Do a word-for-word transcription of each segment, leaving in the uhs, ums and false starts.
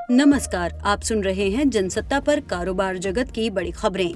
नमस्कार, आप सुन रहे हैं जनसत्ता पर कारोबार जगत की बड़ी खबरें।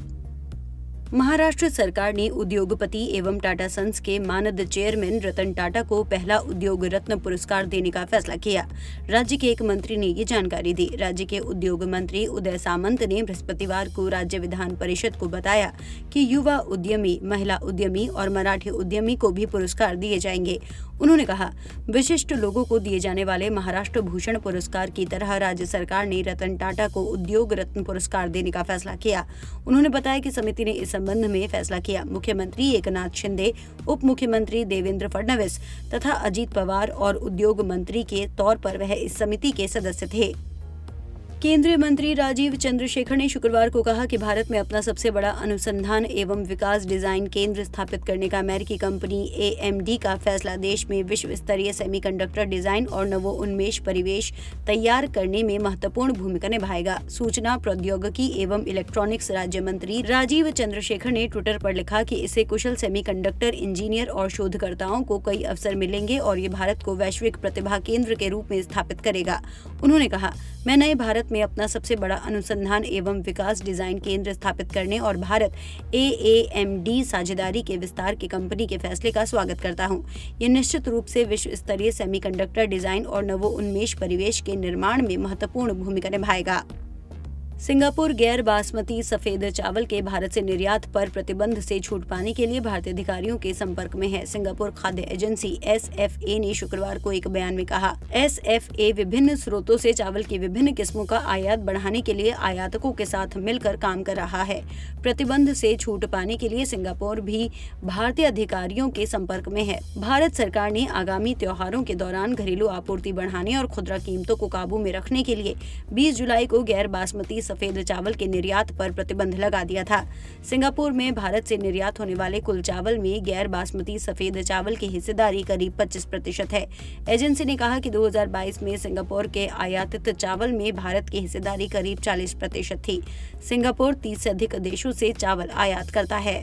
महाराष्ट्र सरकार ने उद्योगपति एवं टाटा सन्स के मानद चेयरमैन रतन टाटा को पहला उद्योग रत्न पुरस्कार देने का फैसला किया। राज्य के एक मंत्री ने ये जानकारी दी। राज्य के उद्योग मंत्री उदय सामंत ने बृहस्पतिवार को राज्य विधान परिषद को बताया कि युवा उद्यमी, महिला उद्यमी और मराठी उद्यमी को भी पुरस्कार दिए जाएंगे। उन्होंने कहा, विशिष्ट लोगों को दिए जाने वाले महाराष्ट्र भूषण पुरस्कार की तरह राज्य सरकार ने रतन टाटा को उद्योग रत्न पुरस्कार देने का फैसला किया। उन्होंने बताया कि समिति ने इस संबंध में फैसला किया। मुख्यमंत्री एकनाथ शिंदे, उप मुख्यमंत्री देवेंद्र फडणवीस तथा अजीत पवार और उद्योग मंत्री के तौर पर वह इस समिति के सदस्य थे। केंद्रीय मंत्री राजीव चंद्रशेखर ने शुक्रवार को कहा कि भारत में अपना सबसे बड़ा अनुसंधान एवं विकास डिजाइन केंद्र स्थापित करने का अमेरिकी कंपनी ए एम डी का फैसला देश में विश्व स्तरीय सेमीकंडक्टर डिजाइन और नवोन्मेष परिवेश तैयार करने में महत्वपूर्ण भूमिका निभाएगा। सूचना प्रौद्योगिकी एवं इलेक्ट्रॉनिक्स राज्य मंत्री राजीव चंद्रशेखर ने ट्विटर पर लिखा कि इससे कुशल सेमीकंडक्टर इंजीनियर और शोधकर्ताओं को कई अवसर मिलेंगे और ये भारत को वैश्विक प्रतिभा केंद्र के रूप में स्थापित करेगा। उन्होंने कहा, मैं नए भारत में अपना सबसे बड़ा अनुसंधान एवं विकास डिजाइन केंद्र स्थापित करने और Bharat A A M D साझेदारी के विस्तार के कंपनी के फैसले का स्वागत करता हूं। ये निश्चित रूप से विश्व स्तरीय सेमीकंडक्टर डिजाइन और नवोन्मेष परिवेश के निर्माण में महत्वपूर्ण भूमिका निभाएगा। सिंगापुर गैर बासमती सफेद चावल के भारत से निर्यात पर प्रतिबंध से छूट पाने के लिए भारतीय अधिकारियों के संपर्क में है। सिंगापुर खाद्य एजेंसी एस एफ ए ने शुक्रवार को एक बयान में कहा, एस एफ ए विभिन्न स्रोतों से चावल की विभिन्न किस्मों का आयात बढ़ाने के लिए आयातकों के साथ मिलकर काम कर रहा है। प्रतिबंध से छूट पाने के लिए सिंगापुर भी भारतीय अधिकारियों के संपर्क में है। भारत सरकार ने आगामी त्योहारों के दौरान घरेलू आपूर्ति बढ़ाने और खुदरा कीमतों को काबू में रखने के लिए बीस जुलाई को गैर बासमती सफेद चावल के निर्यात पर प्रतिबंध लगा दिया था। सिंगापुर में भारत से निर्यात होने वाले कुल चावल में गैर बासमती सफेद चावल की हिस्सेदारी करीब पच्चीस प्रतिशत है। एजेंसी ने कहा कि दो हज़ार बाईस में सिंगापुर के आयातित चावल में भारत की हिस्सेदारी करीब चालीस प्रतिशत थी। सिंगापुर तीस से अधिक देशों से चावल आयात करता है।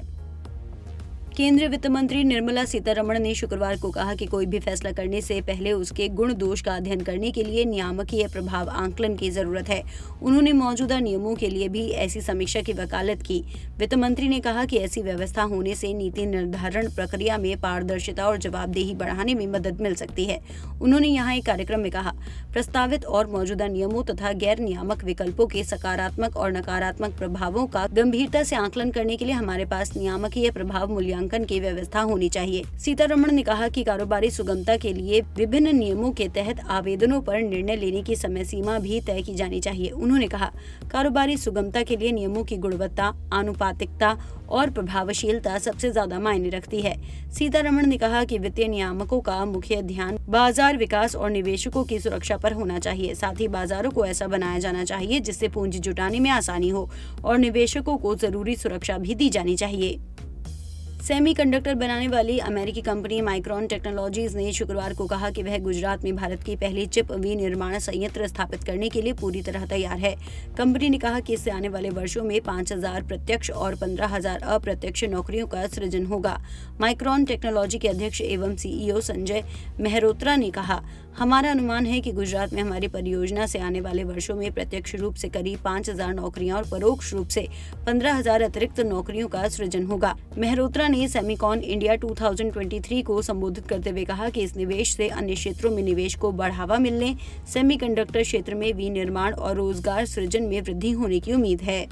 केंद्रीय वित्त मंत्री निर्मला सीतारमण ने शुक्रवार को कहा कि कोई भी फैसला करने से पहले उसके गुण दोष का अध्ययन करने के लिए नियामकीय प्रभाव आंकलन की जरूरत है। उन्होंने मौजूदा नियमों के लिए भी ऐसी समीक्षा की वकालत की। वित्त मंत्री ने कहा कि ऐसी व्यवस्था होने से नीति निर्धारण प्रक्रिया में पारदर्शिता और जवाबदेही बढ़ाने में मदद मिल सकती है। उन्होंने यहाँ एक कार्यक्रम में कहा, प्रस्तावित और मौजूदा नियमों तथा गैर नियामक विकल्पों के सकारात्मक और नकारात्मक प्रभावों का गंभीरता से आंकलन करने के लिए हमारे पास नियामकीय प्रभाव मूल्यांकन की व्यवस्था होनी चाहिए। सीतारमण ने कहा कि कारोबारी सुगमता के लिए विभिन्न नियमों के तहत आवेदनों पर निर्णय लेने की समय सीमा भी तय की जानी चाहिए। उन्होंने कहा, कारोबारी सुगमता के लिए नियमों की गुणवत्ता, आनुपातिकता और प्रभावशीलता सबसे ज्यादा मायने रखती है। सीतारमण ने कहा कि वित्तीय नियामकों का मुख्य ध्यान बाजार विकास और निवेशकों की सुरक्षा पर होना चाहिए। साथ ही बाजारों को ऐसा बनाया जाना चाहिए जिससे पूंजी जुटाने में आसानी हो और निवेशकों को जरूरी सुरक्षा भी दी जानी चाहिए। सेमीकंडक्टर बनाने वाली अमेरिकी कंपनी माइक्रॉन टेक्नोलॉजीज ने शुक्रवार को कहा कि वह गुजरात में भारत की पहली चिप विनिर्माण संयंत्र स्थापित करने के लिए पूरी तरह तैयार है। कंपनी ने कहा कि इससे आने वाले वर्षों में पाँच हज़ार प्रत्यक्ष और पंद्रह हज़ार अप्रत्यक्ष नौकरियों का सृजन होगा। माइक्रॉन टेक्नोलॉजी के अध्यक्ष एवं सी ई ओ संजय मेहरोत्रा ने कहा, हमारा अनुमान है कि गुजरात में हमारी परियोजना से आने वाले वर्षों में प्रत्यक्ष रूप से करीब पाँच हज़ार नौकरियां और परोक्ष रूप से पंद्रह हज़ार अतिरिक्त नौकरियों का सृजन होगा। मेहरोत्रा ने सेमिकॉन इंडिया दो हज़ार तेईस को संबोधित करते हुए कहा कि इस निवेश से अन्य क्षेत्रों में निवेश को बढ़ावा मिलने, सेमीकंडक्टर क्षेत्र में विनिर्माण और रोजगार सृजन में वृद्धि होने की उम्मीद है।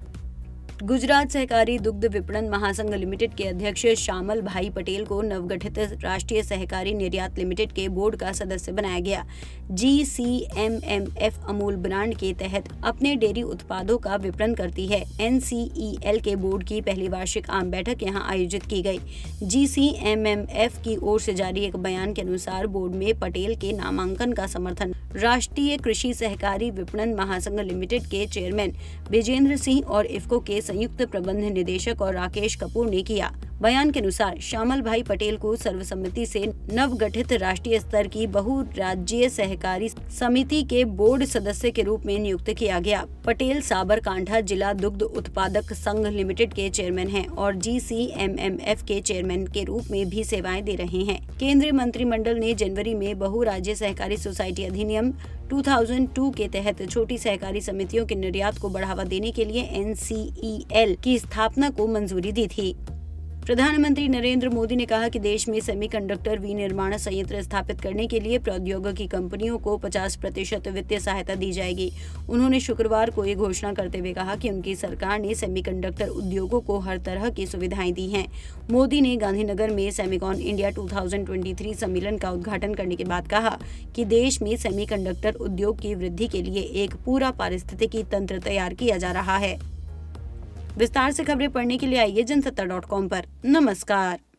गुजरात सहकारी दुग्ध विपणन महासंघ लिमिटेड के अध्यक्ष श्यामल भाई पटेल को नवगठित राष्ट्रीय सहकारी निर्यात लिमिटेड के बोर्ड का सदस्य बनाया गया। G C M M F Amul brand के तहत अपने डेयरी उत्पादों का विपणन करती है। एन सी ई एल के बोर्ड की पहली वार्षिक आम बैठक यहां आयोजित की गई। G C M M F की ओर से जारी एक बयान के अनुसार बोर्ड में पटेल के नामांकन का समर्थन राष्ट्रीय कृषि सहकारी विपणन महासंघ लिमिटेड के चेयरमैन विजेंद्र सिंह और इफ्को के संयुक्त प्रबंध निदेशक और राकेश कपूर ने किया। बयान के अनुसार श्यामल भाई पटेल को सर्वसम्मति से नवगठित राष्ट्रीय स्तर की बहुराज्यीय सहकारी समिति के बोर्ड सदस्य के रूप में नियुक्त किया गया। पटेल साबरकांठा जिला दुग्ध उत्पादक संघ लिमिटेड के चेयरमैन हैं और G C M M F के चेयरमैन के रूप में भी सेवाएं दे रहे हैं। केंद्रीय मंत्रिमंडल ने जनवरी में बहुराज्यीय सहकारी सोसाइटी अधिनियम दो हज़ार दो के तहत छोटी सहकारी समितियों के निर्यात को बढ़ावा देने के लिए एन सी ई एल की स्थापना को मंजूरी दी थी। प्रधानमंत्री नरेंद्र मोदी ने कहा कि देश में सेमीकंडक्टर विनिर्माण संयंत्र स्थापित करने के लिए प्रौद्योगिकी कंपनियों को पचास प्रतिशत वित्तीय सहायता दी जाएगी। उन्होंने शुक्रवार को ये घोषणा करते हुए कहा कि उनकी सरकार ने सेमीकंडक्टर उद्योगों को हर तरह की सुविधाएं दी हैं। मोदी ने गांधीनगर में सेमिकॉन इंडिया दो हज़ार तेईस सम्मेलन का उद्घाटन करने के बाद कहा कि देश में सेमीकंडक्टर उद्योग की वृद्धि के लिए एक पूरा पारिस्थितिकी तंत्र तैयार किया जा रहा है। विस्तार से खबरें पढ़ने के लिए आइए जनसत्ता डॉट कॉम पर। नमस्कार।